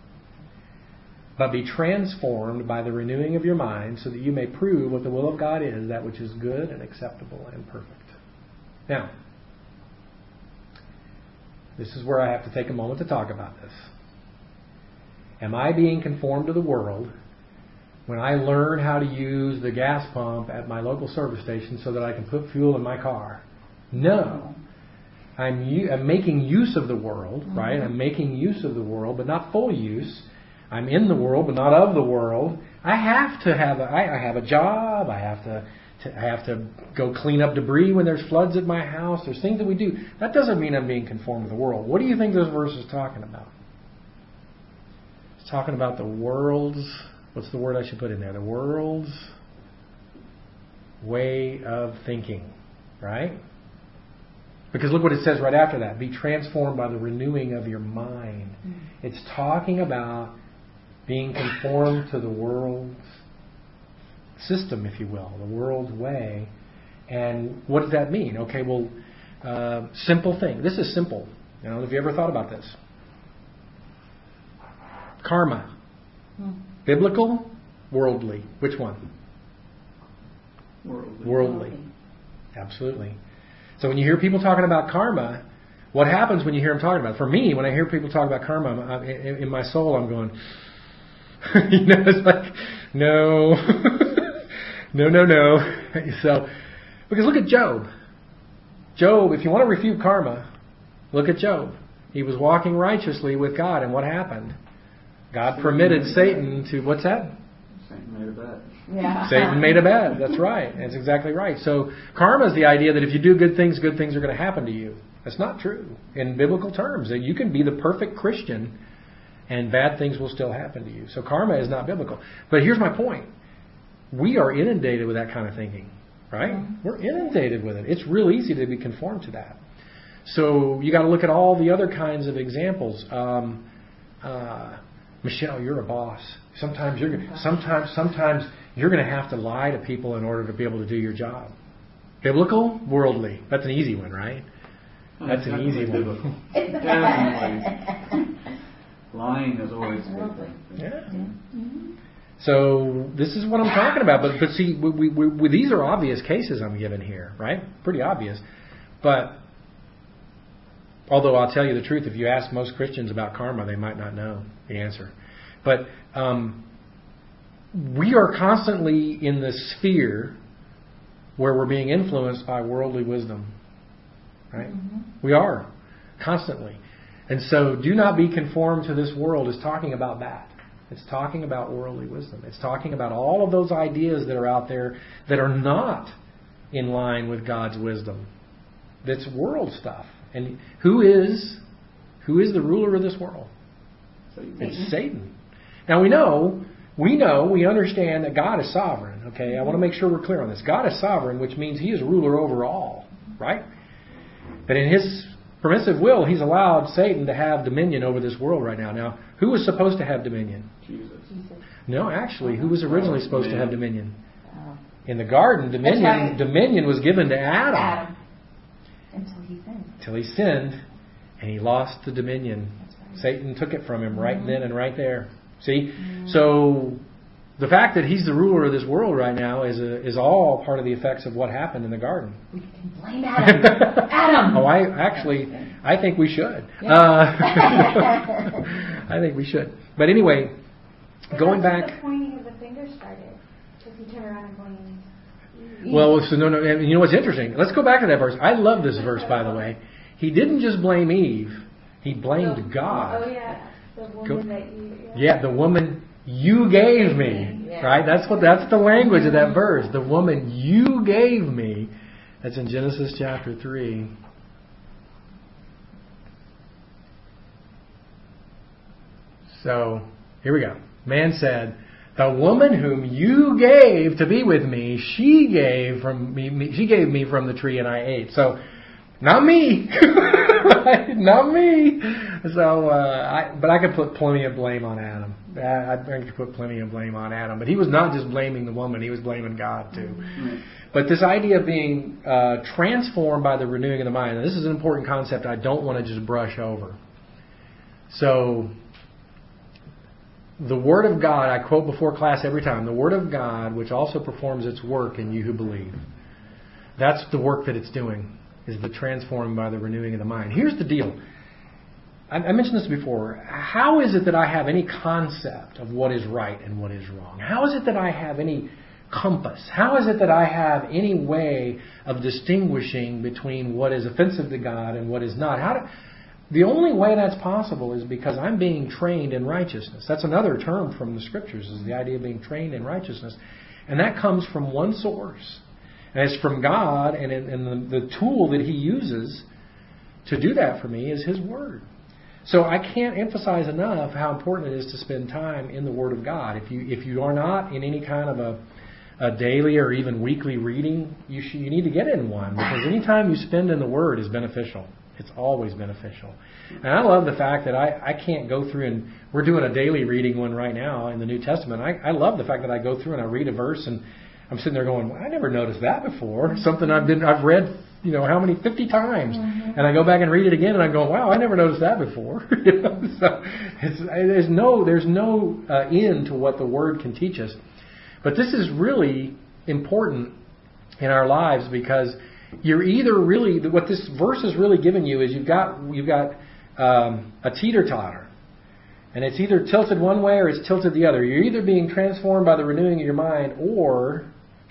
but be transformed by the renewing of your mind, so that you may prove what the will of God is, that which is good and acceptable and perfect. Now, this is where I have to take a moment to talk about this. Am I being conformed to the world when I learn how to use the gas pump at my local service station so that I can put fuel in my car? No. I'm, u- I'm making use of the world, right? I'm making use of the world, but not full use. I'm in the world, but not of the world. I have to have a, I, I have a job. I have to, to I have to go clean up debris when there's floods at my house. There's things that we do. That doesn't mean I'm being conformed to the world. What do you think those verses are talking about? It's talking about the world's, what's the word I should put in there? The world's way of thinking, right? Because look what it says right after that. Be transformed by the renewing of your mind. Mm. It's talking about being conformed to the world's system, if you will, the world's way. And what does that mean? Okay, well, uh, simple thing. This is simple. I don't know if you ever thought about this. Karma. Mm. Biblical, worldly. Which one? Worldly. Worldly. Absolutely. So when you hear people talking about karma, what happens when you hear them talking about it? For me, when I hear people talk about karma, I'm, in, in my soul I'm going, you know, it's like, no, no, no, no. So, because look at Job. Job, if you want to refute karma, look at Job. He was walking righteously with God, and what happened? God permitted Satan to, what's that? Satan made a bet. Yeah. Satan made a bet. That's right. That's exactly right. So karma is the idea that if you do good things, good things are going to happen to you. That's not true in biblical terms. That you can be the perfect Christian and bad things will still happen to you. So karma is not biblical. But here's my point. We are inundated with that kind of thinking, right? Mm-hmm. We're inundated with it. It's real easy to be conformed to that. So you got to look at all the other kinds of examples. Um, uh, Michelle, you're a boss. Sometimes you're sometimes sometimes you're going to have to lie to people in order to be able to do your job. Biblical, worldly. That's an easy one, right? That's an easy one. Definitely. Lying is always good. Yeah. Mm-hmm. So this is what I'm talking about. But but see, we, we, we, these are obvious cases I'm giving here, right? Pretty obvious. But although I'll tell you the truth, if you ask most Christians about karma, they might not know the answer. But um, we are constantly in the sphere where we're being influenced by worldly wisdom. Right? Mm-hmm. We are. Constantly. And so do not be conformed to this world is talking about that. It's talking about worldly wisdom. It's talking about all of those ideas that are out there that are not in line with God's wisdom. That's world stuff. And who is who is the ruler of this world? Satan. It's Satan. Now we know, we know, we understand that God is sovereign. Okay, I want to make sure we're clear on this. God is sovereign, which means He is ruler over all, right? But in His permissive will, He's allowed Satan to have dominion over this world right now. Now, who was supposed to have dominion? Jesus. No, actually, who was originally supposed to have dominion? In the garden, dominion right. dominion was given to Adam. Adam. Until he sinned. Until he sinned, and he lost the dominion. Right. Satan took it from him right mm-hmm. then and right there. See? Mm-hmm. So the fact that he's the ruler of this world right now is a, is all part of the effects of what happened in the garden. We can blame Adam. Adam! Oh, I actually, I think we should. Yeah. Uh, I think we should. But anyway, but going that's back... the pointing of the finger started. Because he turned around and blamed. Well, so no, no. You know what's interesting? Let's go back to that verse. I love this verse, by the way. He didn't just blame Eve. He blamed oh, God. Oh, yeah. The woman go, that you... Yeah. yeah, the woman you gave me. Yeah. Right? That's what. That's the language of that verse. The woman you gave me. That's in Genesis chapter three. So, here we go. Man said, the woman whom you gave to be with me, she gave from me, she gave me from the tree and I ate. So, not me, right? Not me. So, uh, I, but I could put plenty of blame on Adam. I, I could put plenty of blame on Adam. But he was not just blaming the woman; he was blaming God too. Mm-hmm. But this idea of being uh, transformed by the renewing of the mind, and this is an important concept I don't want to just brush over. So. The Word of God, I quote before class every time, the Word of God, which also performs its work in you who believe. That's the work that it's doing, is the transforming by the renewing of the mind. Here's the deal. I, I mentioned this before. How is it that I have any concept of what is right and what is wrong? How is it that I have any compass? How is it that I have any way of distinguishing between what is offensive to God and what is not? How do... The only way that's possible is because I'm being trained in righteousness. That's another term from the Scriptures, is the idea of being trained in righteousness. And that comes from one source. And it's from God, and, it, and the, the tool that He uses to do that for me is His Word. So I can't emphasize enough how important it is to spend time in the Word of God. If you if you are not in any kind of a, a daily or even weekly reading, you should, you need to get in one, because any time you spend in the Word is beneficial. It's always beneficial. And I love the fact that I, I can't go through, and we're doing a daily reading one right now in the New Testament. I, I love the fact that I go through and I read a verse and I'm sitting there going, well, I never noticed that before. Something I've been I've read, you know, how many fifty times, mm-hmm. and I go back and read it again, and I'm going, wow, I never noticed that before. You know? So it's, there's no there's no uh, end to what the Word can teach us. But this is really important in our lives, because you're either really what this verse is really giving you is you've got you've got um, a teeter-totter. And it's either tilted one way or it's tilted the other. You're either being transformed by the renewing of your mind, or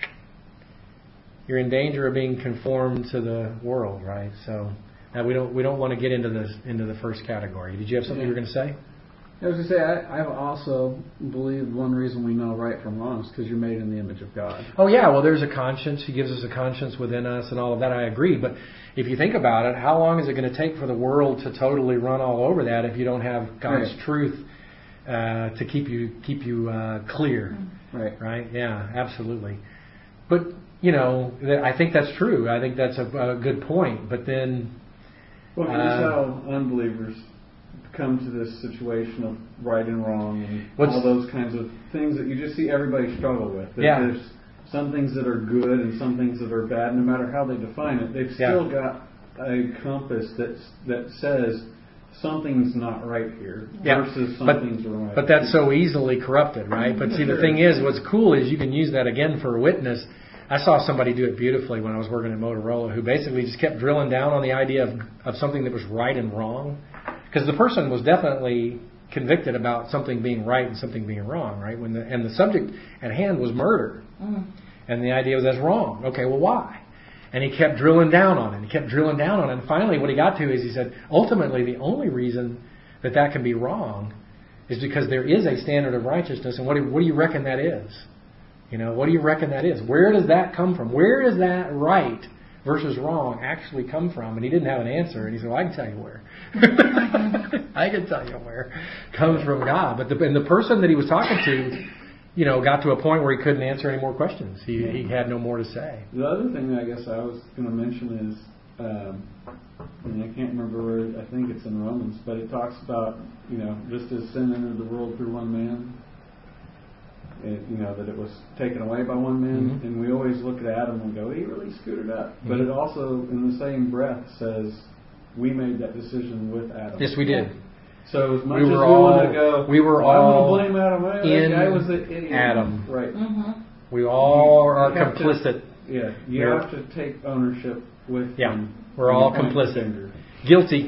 you're in danger of being conformed to the world, right? So uh, we don't we don't want to get into this into the first category. Did you have something yeah. you were going to say? I was going to say, I, I also believe one reason we know right from wrong is because you're made in the image of God. Oh, yeah. Well, there's a conscience. He gives us a conscience within us and all of that. I agree. But if you think about it, how long is it going to take for the world to totally run all over that if you don't have God's right. truth uh, to keep you keep you uh, clear? Right. Right? Yeah, absolutely. But, you know, I think that's true. I think that's a, a good point. But then... Well, here's uh, how unbelievers come to this situation of right and wrong and What's, all those kinds of things that you just see everybody struggle with. That yeah. There's some things that are good and some things that are bad. No matter how they define it, they've still yeah. got a compass that's, that says something's not right here yeah. versus something's but, right. But that's so easily corrupted, right? But see, the thing is, what's cool is you can use that again for a witness. I saw somebody do it beautifully when I was working at Motorola, who basically just kept drilling down on the idea of, of something that was right and wrong. Because the person was definitely convicted about something being right and something being wrong, right? When the, and the subject at hand was murder. Mm. And the idea was that's wrong. Okay, well, why? And he kept drilling down on it. He kept drilling down on it. And finally, what he got to is he said, ultimately, the only reason that that can be wrong is because there is a standard of righteousness. And what do, what do you reckon that is? You know, what do you reckon that is? Where does that come from? Where does that right versus wrong actually come from? And he didn't have an answer. And he said, well, I can tell you where. I can tell you where. It comes from God. But the, and the person that he was talking to, you know, got to a point where he couldn't answer any more questions. He, he had no more to say. The other thing I guess I was going to mention is, um, and I can't remember where, I think it's in Romans, but it talks about, you know, just as sin entered the world through one man, it, you know, that it was taken away by one man. Mm-hmm. And we always look at Adam and go, he really screwed it up. Mm-hmm. But it also, in the same breath, says we made that decision with Adam. Yes, we did. So as much we as we all, want to go, we were well, all I'm going to blame Adam. Well, in that guy was the idiot. Adam. Right. Mm-hmm. We all you are To, complicit. yeah. You We're, have to take ownership with yeah, him. We're all complicit. Guilty.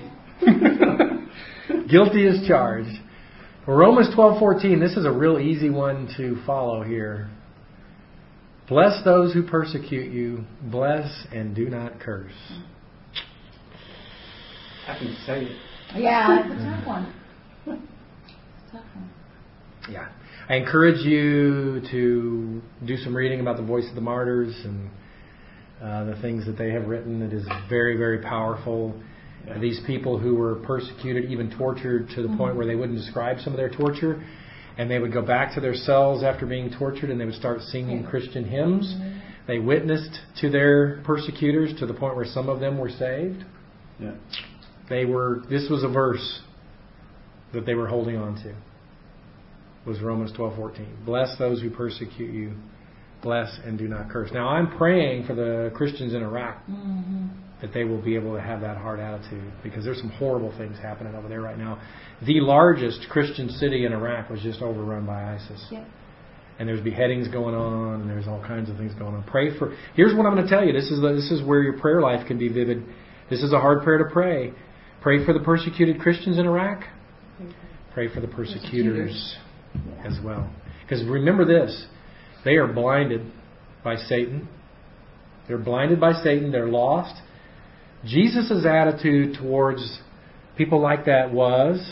Guilty as charged. Romans twelve fourteen, this is a real easy one to follow here. Bless those who persecute you. Bless and do not curse. I can say it. Yeah, it's a tough one. It's a tough one. Yeah. I encourage you to do some reading about the Voice of the Martyrs and uh, the things that they have written. It is very, very powerful. Uh, these people who were persecuted, even tortured to the mm-hmm. point where they wouldn't describe some of their torture, and they would go back to their cells after being tortured and they would start singing yeah. Christian hymns. Mm-hmm. They witnessed to their persecutors to the point where some of them were saved. Yeah. They were. This was a verse that they were holding on to. Was Romans twelve fourteen. Bless those who persecute you. Bless and do not curse. Now I'm praying for the Christians in Iraq mm-hmm. that they will be able to have that hard attitude, because there's some horrible things happening over there right now. The largest Christian city in Iraq was just overrun by ISIS. Yeah. And there's beheadings going on, and there's all kinds of things going on. Pray for. Here's what I'm going to tell you. This is the, this is where your prayer life can be vivid. This is a hard prayer to pray. Pray for the persecuted Christians in Iraq. Pray for the persecutors as well. Because remember this, they are blinded by Satan. They're blinded by Satan. They're lost. Jesus' attitude towards people like that was,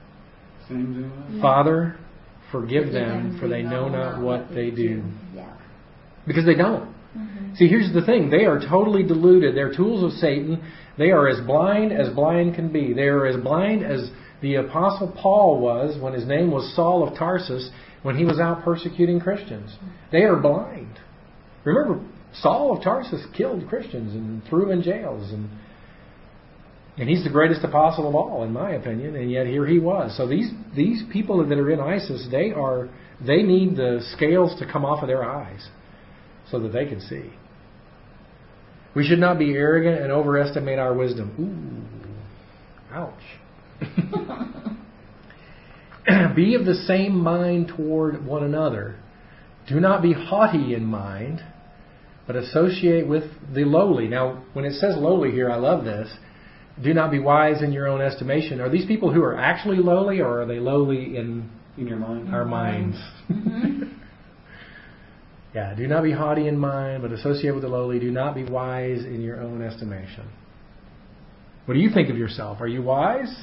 Father, forgive them, for they know not what they do. Because they don't. Mm-hmm. See, here's the thing. They are totally deluded. They're tools of Satan. They are as blind as blind can be. They are as blind as the Apostle Paul was when his name was Saul of Tarsus, when he was out persecuting Christians. They are blind. Remember, Saul of Tarsus killed Christians and threw them in jails. And, and he's the greatest apostle of all, in my opinion. And yet here he was. So these, these people that are in ISIS, they are they need the scales to come off of their eyes so that they can see. We should not be arrogant and overestimate our wisdom. Ooh, ouch. Be of the same mind toward one another. Do not be haughty in mind, but associate with the lowly. Now, when it says lowly here, I love this. Do not be wise in your own estimation. Are these people who are actually lowly, or are they lowly in, in your mind? our minds? Mm-hmm. Yeah, do not be haughty in mind, but associate with the lowly. Do not be wise in your own estimation. What do you think of yourself? Are you wise?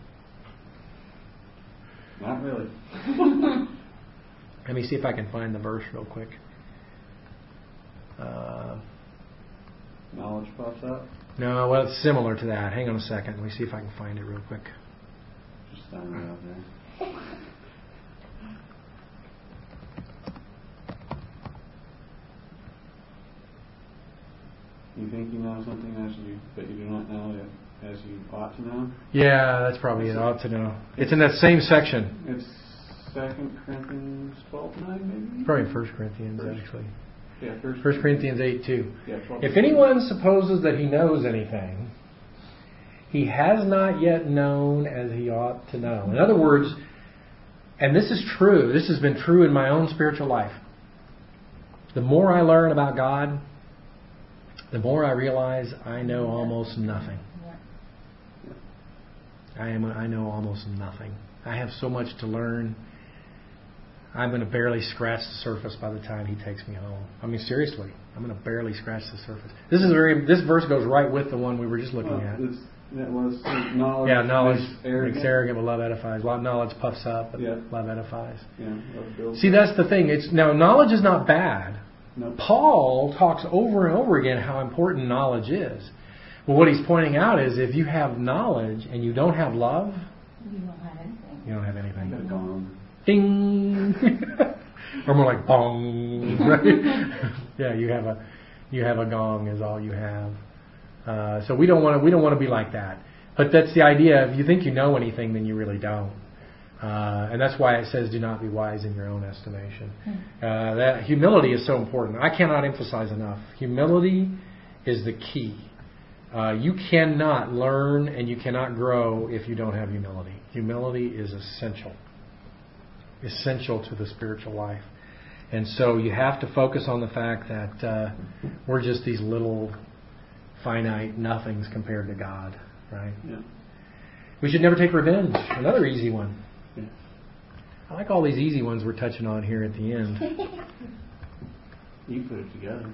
Not really. Let me see if I can find the verse real quick. Uh, Knowledge pops up. no, well, it's similar to that. Hang on a second. Let me see if I can find it real quick. Just throwing it out there. You think you know something as you, but you do not know it as you ought to know? Yeah, that's probably it. I ought to know. It's in that same section. It's Second Corinthians twelve nine, maybe? Probably First Corinthians, First. actually. Yeah, First, First Corinthians eight two. Yeah, twelve. If anyone supposes that he knows anything, he has not yet known as he ought to know. In other words, and this is true, this has been true in my own spiritual life. The more I learn about God, the more I realize I know almost nothing. I am. I know almost nothing. I have so much to learn. I'm going to barely scratch the surface by the time he takes me home. I mean, seriously, I'm going to barely scratch the surface. This is very. This verse goes right with the one we were just looking well, at. It's, that was knowledge. Yeah, knowledge makes arrogant. makes arrogant, but love edifies. Well, knowledge puffs up, but Yeah. love edifies. Yeah, love builds. See, that's the thing. It's now knowledge is not bad. No. Paul talks over and over again how important knowledge is. Well, what he's pointing out is if you have knowledge and you don't have love, You don't have anything. you don't have I got anything. it gone. Ding, or more like bong. Right? Yeah, you have a you have a gong is all you have. Uh, so we don't want to we don't want to be like that. But that's the idea. If you think you know anything, then you really don't. Uh, and that's why it says, "Do not be wise in your own estimation." Uh, that humility is so important. I cannot emphasize enough. Humility is the key. Uh, you cannot learn and you cannot grow if you don't have humility. Humility is essential. Essential to the spiritual life. And so you have to focus on the fact that uh, we're just these little finite nothings compared to God, right? Yeah. We should never take revenge. Another easy one. Yeah. I like all these easy ones we're touching on here at the end. You put it together.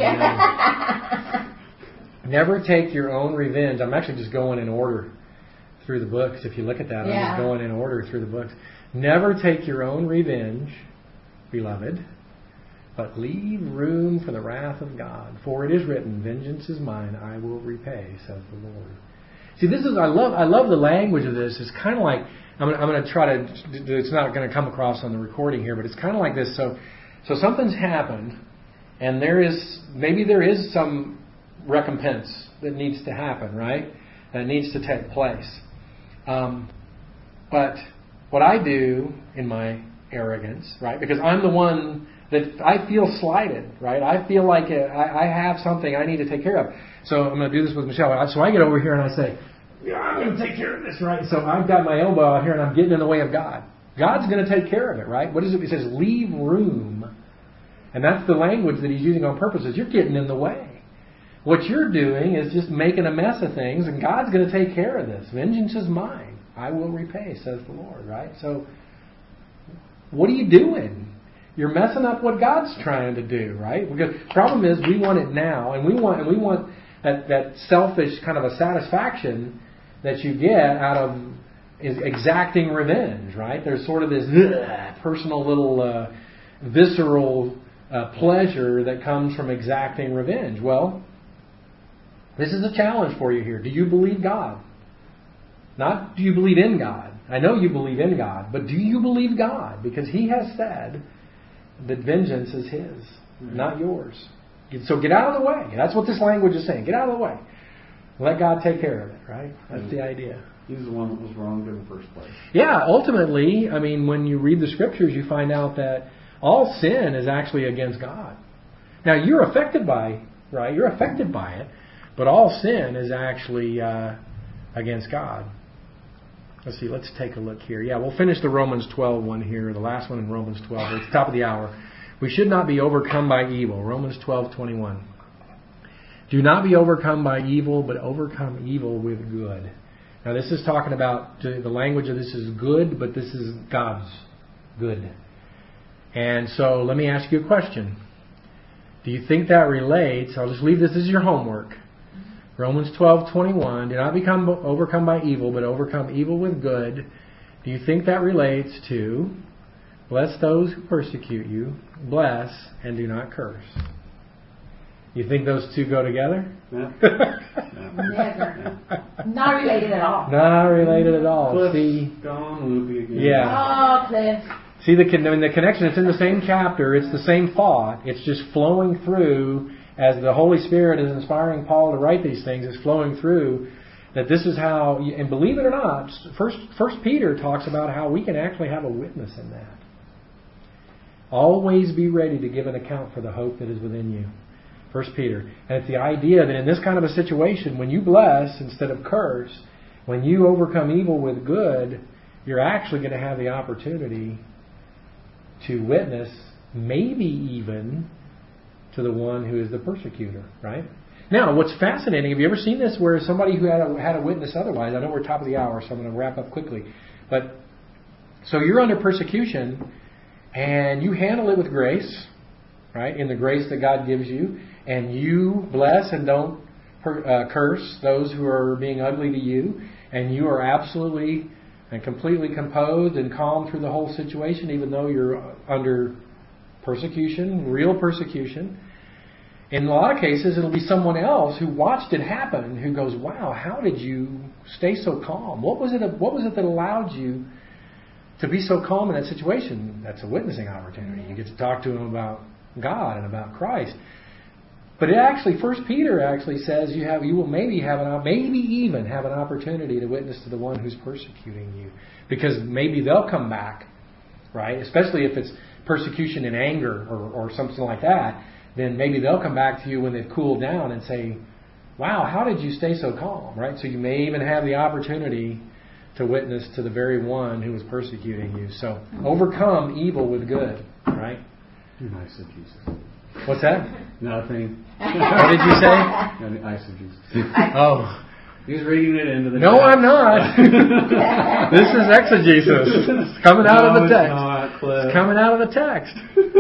Yeah. Never take your own revenge. I'm actually just going in order through the books. If you look at that, I'm Yeah. just going in order through the books. Never take your own revenge, beloved, but leave room for the wrath of God. For it is written, "Vengeance is mine; I will repay," says the Lord. See, this is I love. I love the language of this. It's kind of like I'm. I'm going to try to. It's not going to come across on the recording here, but it's kind of like this. So, so something's happened, and there is maybe there is some recompense that needs to happen, right? That needs to take place. Um, but what I do in my arrogance, right? Because I'm the one that I feel slighted, right? I feel like I, I have something I need to take care of. So I'm going to do this with Michelle. So I get over here and I say, yeah, I'm going to take care of this, right? So I've got my elbow out here and I'm getting in the way of God. God's going to take care of it, right? What is it? He says, leave room. And that's the language that he's using on purpose, is you're getting in the way. What you're doing is just making a mess of things, and God's going to take care of this. Vengeance is mine. I will repay, says the Lord, right? So what are you doing? You're messing up what God's trying to do, right? Because the problem is we want it now, and we want and we want that, that selfish kind of a satisfaction that you get out of is exacting revenge, right? There's sort of this ugh, personal little uh, visceral uh, pleasure that comes from exacting revenge. Well, this is a challenge for you here. Do you believe God? Not do you believe in God? I know you believe in God, but do you believe God? Because He has said that vengeance is His, mm-hmm. not yours. So get out of the way. That's what this language is saying. Get out of the way. Let God take care of it, right? That's mm-hmm. the idea. He's the one that was wronged in the first place. Yeah, ultimately, I mean, when you read the Scriptures, you find out that all sin is actually against God. Now, you're affected by, right? You're affected by it, but all sin is actually uh, against God. Let's see, let's take a look here. Yeah, we'll finish the Romans twelve one here, the last one in Romans twelve. It's the top of the hour. We should not be overcome by evil. Romans twelve twenty-one. Do not be overcome by evil, but overcome evil with good. Now, this is talking about, the language of this is good, but this is God's good. And so, let me ask you a question. Do you think that relates? I'll just leave this as your homework. Romans twelve twenty-one. Do not become overcome by evil, but overcome evil with good. Do you think that relates to bless those who persecute you, bless, and do not curse? You think those two go together? Yeah. Never. Not related at all. Not related at all. Cliff's See, gone loopy again. Yeah. Oh, Cliff. See the, I mean, the connection. It's in the same chapter. It's the same thought. It's just flowing through as the Holy Spirit is inspiring Paul to write these things. It's flowing through that this is how, and believe it or not, First, First Peter talks about how we can actually have a witness in that. Always be ready to give an account for the hope that is within you. First Peter. And it's the idea that in this kind of a situation, when you bless instead of curse, when you overcome evil with good, you're actually going to have the opportunity to witness, maybe even to the one who is the persecutor, right? Now, what's fascinating, have you ever seen this where somebody who had a, had a witness otherwise, I know we're top of the hour, so I'm going to wrap up quickly, but so you're under persecution and you handle it with grace, right, in the grace that God gives you, and you bless and don't per, uh, curse those who are being ugly to you, and you are absolutely and completely composed and calm through the whole situation, even though you're under persecution, real persecution. In a lot of cases, it'll be someone else who watched it happen who goes, wow, how did you stay so calm? What was it, what was it that allowed you to be so calm in that situation? That's a witnessing opportunity. You get to talk to them about God and about Christ. But it actually, First Peter actually says you have, you will maybe have an, maybe even have an opportunity to witness to the one who's persecuting you, because maybe they'll come back, right? Especially if it's persecution in anger or, or something like that, then maybe they'll come back to you when they've cooled down and say, "Wow, how did you stay so calm?" Right? So you may even have the opportunity to witness to the very one who is persecuting you. So overcome evil with good, right? I said Jesus. What's that? Nothing. What did you say? I said Jesus. Oh. He's reading it into the No, text. I'm not. This is exegesis. It's coming out no, of the text. It's, not, Cliff. It's coming out of the text.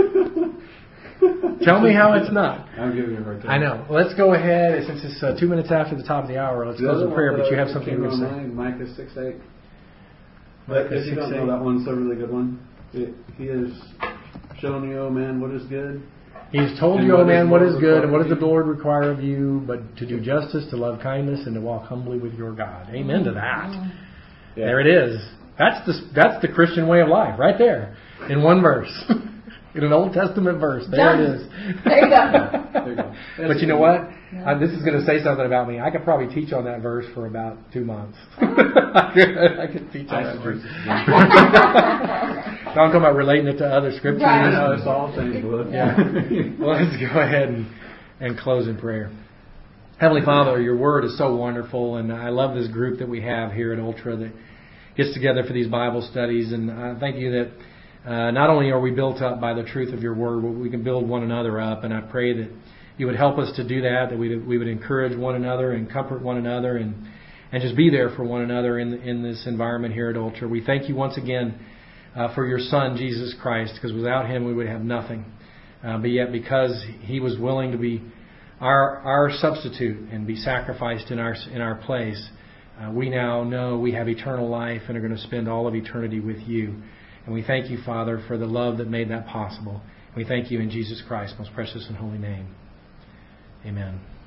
Tell me how it's not. I'm giving you a hard time. I know. Let's go ahead. Since it's uh, two minutes after the top of the hour, let's close in prayer, but you have something you can say. Micah six eight. Micah If you don't know that one, it's a really good one. It, he has shown you, oh man, what is good. He's told and you, oh man, what is good, and what does the you? Lord require of you, but to do justice, to love kindness, and to walk humbly with your God. Amen to that. Yeah. There it is. That's the that's the Christian way of life, right there, in one verse, in an Old Testament verse. There Done. it is. There you go. There you go. But you know what? Yeah. Uh, this is going to say something about me. I could probably teach on that verse for about two months. I, could, I could teach on that verse. So I'm talking about relating it to other scriptures. Right. No, it's all things good. Yeah. Well, let's go ahead and, and close in prayer. Heavenly Father, your word is so wonderful, and I love this group that we have here at Ultra that gets together for these Bible studies. And I thank you that uh, not only are we built up by the truth of your word, but we can build one another up. And I pray that you would help us to do that, that we we would encourage one another and comfort one another and, and just be there for one another in in this environment here at Ultra. We thank you once again uh, for your Son, Jesus Christ, because without him we would have nothing. Uh, but yet because he was willing to be our our substitute and be sacrificed in our in our place, uh, we now know we have eternal life and are going to spend all of eternity with you. And we thank you, Father, for the love that made that possible. We thank you in Jesus Christ's most precious and holy name. Amen.